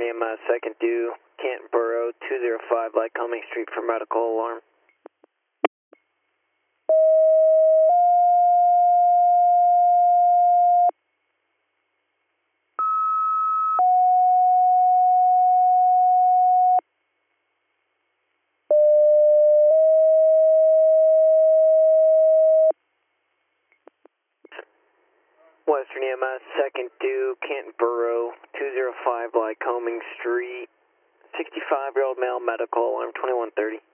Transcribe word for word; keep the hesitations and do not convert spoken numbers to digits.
Western E M S, second due, Canton Borough, two zero five Lycoming Street for medical alarm. Western E M S, second due, Canton Borough, two zero five Lycoming Street, sixty-five-year-old male, medical alarm, twenty-one thirty.